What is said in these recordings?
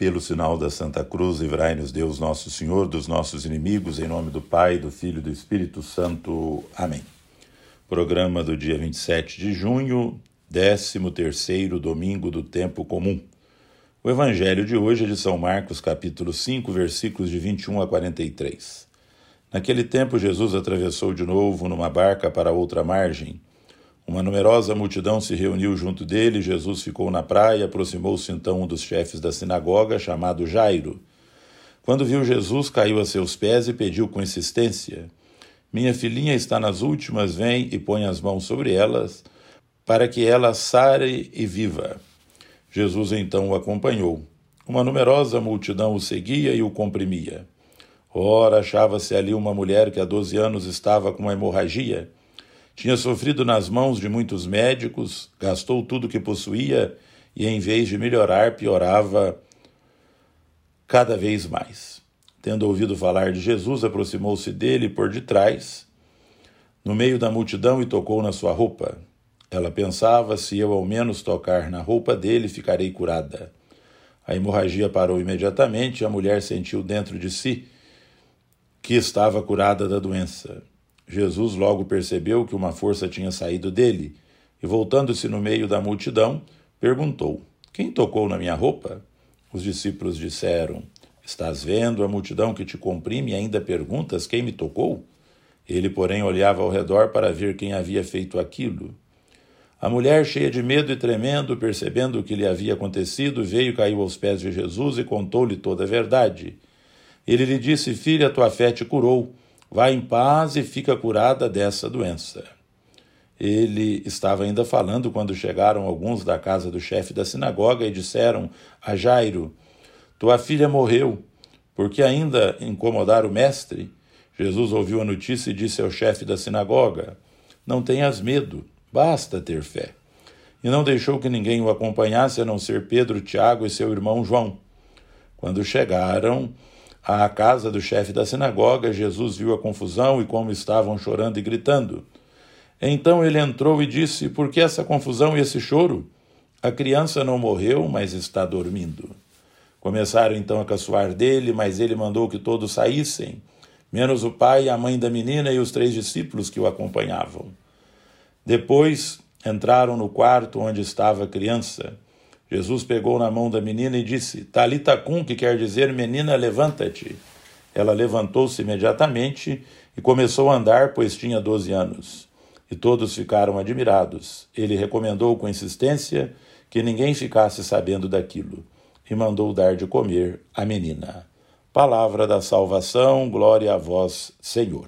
Pelo sinal da Santa Cruz, livrai-nos Deus nosso Senhor dos nossos inimigos, em nome do Pai, do Filho e do Espírito Santo. Amém. Programa do dia 27 de junho, 13º domingo do tempo comum. O evangelho de hoje é de São Marcos, capítulo 5, versículos de 21 a 43. Naquele tempo, Jesus atravessou de novo numa barca para outra margem. Uma numerosa multidão se reuniu junto dele. Jesus ficou na praia. Aproximou-se então um dos chefes da sinagoga, chamado Jairo. Quando viu Jesus, caiu a seus pés e pediu com insistência: minha filhinha está nas últimas, vem e põe as mãos sobre elas, para que ela sare e viva. Jesus então o acompanhou. Uma numerosa multidão o seguia e o comprimia. Ora, achava-se ali uma mulher que há 12 anos estava com uma hemorragia. Tinha sofrido nas mãos de muitos médicos, gastou tudo que possuía e, em vez de melhorar, piorava cada vez mais. Tendo ouvido falar de Jesus, aproximou-se dele por detrás, no meio da multidão, e tocou na sua roupa. Ela pensava: se eu ao menos tocar na roupa dele, ficarei curada. A hemorragia parou imediatamente e a mulher sentiu dentro de si que estava curada da doença. Jesus logo percebeu que uma força tinha saído dele e, voltando-se no meio da multidão, perguntou: quem tocou na minha roupa? Os discípulos disseram: estás vendo a multidão que te comprime e ainda perguntas quem me tocou? Ele, porém, olhava ao redor para ver quem havia feito aquilo. A mulher, cheia de medo e tremendo, percebendo o que lhe havia acontecido, veio e caiu aos pés de Jesus e contou-lhe toda a verdade. Ele lhe disse: filha, tua fé te curou. Vá em paz e fica curada dessa doença. Ele estava ainda falando quando chegaram alguns da casa do chefe da sinagoga e disseram a Jairo: tua filha morreu, por que ainda incomodar o mestre? Jesus ouviu a notícia e disse ao chefe da sinagoga: não tenhas medo, basta ter fé. E não deixou que ninguém o acompanhasse, a não ser Pedro, Tiago e seu irmão João. Quando chegaram à casa do chefe da sinagoga, Jesus viu a confusão e como estavam chorando e gritando. Então ele entrou e disse: por que essa confusão e esse choro? A criança não morreu, mas está dormindo. Começaram então a caçoar dele, mas ele mandou que todos saíssem, menos o pai, a mãe da menina e os 3 discípulos que o acompanhavam. Depois entraram no quarto onde estava a criança. Jesus pegou na mão da menina e disse: Talita cum, que quer dizer: menina, levanta-te. Ela levantou-se imediatamente e começou a andar, pois tinha 12 anos. E todos ficaram admirados. Ele recomendou com insistência que ninguém ficasse sabendo daquilo e mandou dar de comer à menina. Palavra da salvação, glória a vós, Senhor.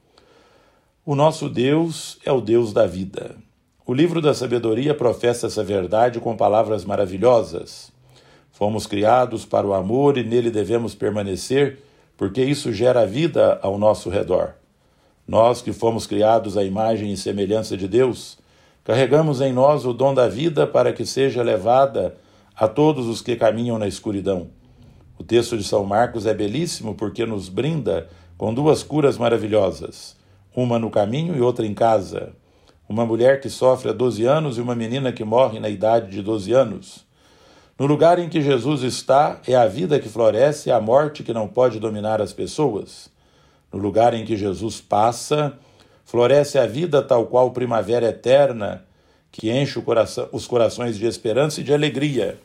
O nosso Deus é o Deus da vida. O livro da sabedoria professa essa verdade com palavras maravilhosas. Fomos criados para o amor e nele devemos permanecer, porque isso gera vida ao nosso redor. Nós que fomos criados à imagem e semelhança de Deus, carregamos em nós o dom da vida para que seja levada a todos os que caminham na escuridão. O texto de São Marcos é belíssimo porque nos brinda com 2 curas maravilhosas, uma no caminho e outra em casa. Uma mulher que sofre há 12 anos e uma menina que morre na idade de 12 anos. No lugar em que Jesus está, é a vida que floresce e a morte que não pode dominar as pessoas. No lugar em que Jesus passa, floresce a vida tal qual primavera eterna, que enche os corações de esperança e de alegria.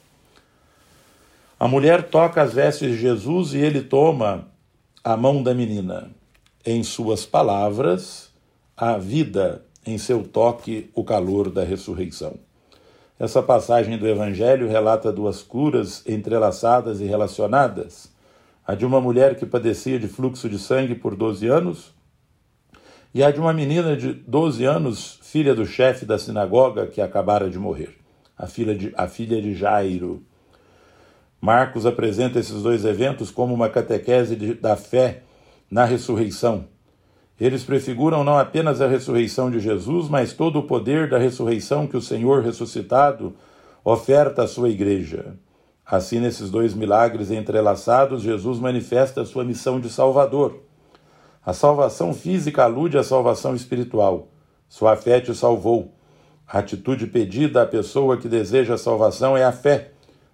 A mulher toca as vestes de Jesus e ele toma a mão da menina. Em suas palavras, a vida, em seu toque, o calor da ressurreição. Essa passagem do Evangelho relata 2 curas entrelaçadas e relacionadas. A de uma mulher que padecia de fluxo de sangue por 12 anos e a de uma menina de 12 anos, filha do chefe da sinagoga que acabara de morrer, a filha de Jairo. Marcos apresenta esses 2 eventos como uma catequese da fé na ressurreição. Eles prefiguram não apenas a ressurreição de Jesus, mas todo o poder da ressurreição que o Senhor ressuscitado oferta à sua igreja. Assim, nesses 2 milagres entrelaçados, Jesus manifesta a sua missão de Salvador. A salvação física alude à salvação espiritual. Sua fé te salvou. A atitude pedida à pessoa que deseja a salvação é a fé,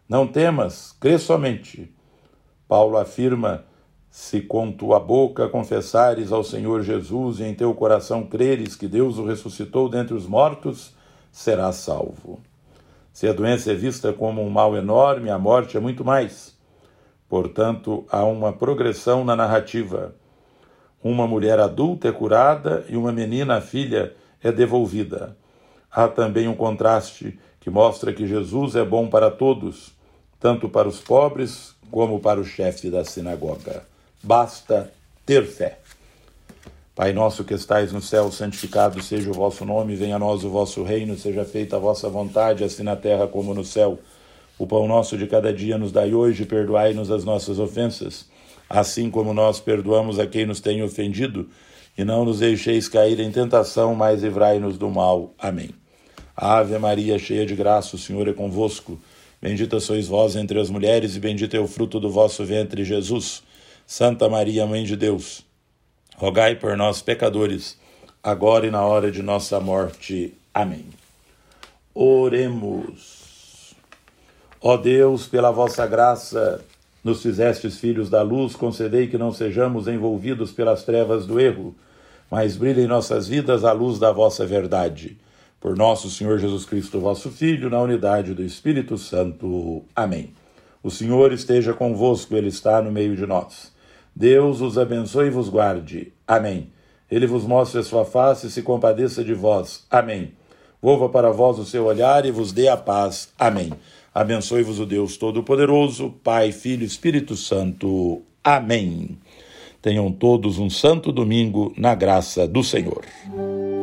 Não temas, crê somente. Paulo afirma: se com tua boca confessares ao Senhor Jesus e em teu coração creres que Deus o ressuscitou dentre os mortos, serás salvo. Se a doença é vista como um mal enorme, a morte é muito mais. Portanto, há uma progressão na narrativa. Uma mulher adulta é curada e uma menina, a filha, é devolvida. Há também um contraste que mostra que Jesus é bom para todos, tanto para os pobres como para o chefe da sinagoga. Basta ter fé. Pai nosso que estais no céu, santificado seja o vosso nome, venha a nós o vosso reino, seja feita a vossa vontade, assim na terra como no céu. O pão nosso de cada dia nos dai hoje, perdoai-nos as nossas ofensas, assim como nós perdoamos a quem nos tem ofendido, e não nos deixeis cair em tentação, mas livrai-nos do mal. Amém. Ave Maria, cheia de graça, o Senhor é convosco. Bendita sois vós entre as mulheres, e bendito é o fruto do vosso ventre, Jesus. Santa Maria, Mãe de Deus, rogai por nós, pecadores, agora e na hora de nossa morte. Amém. Oremos. Ó Deus, pela vossa graça, nos fizestes filhos da luz, concedei que não sejamos envolvidos pelas trevas do erro, mas brilhe em nossas vidas a luz da vossa verdade. Por nosso Senhor Jesus Cristo, vosso Filho, na unidade do Espírito Santo. Amém. O Senhor esteja convosco, Ele está no meio de nós. Deus os abençoe e vos guarde. Amém. Ele vos mostre a sua face e se compadeça de vós. Amém. Volva para vós o seu olhar e vos dê a paz. Amém. Abençoe-vos o Deus Todo-Poderoso, Pai, Filho e Espírito Santo. Amém. Tenham todos um santo domingo na graça do Senhor.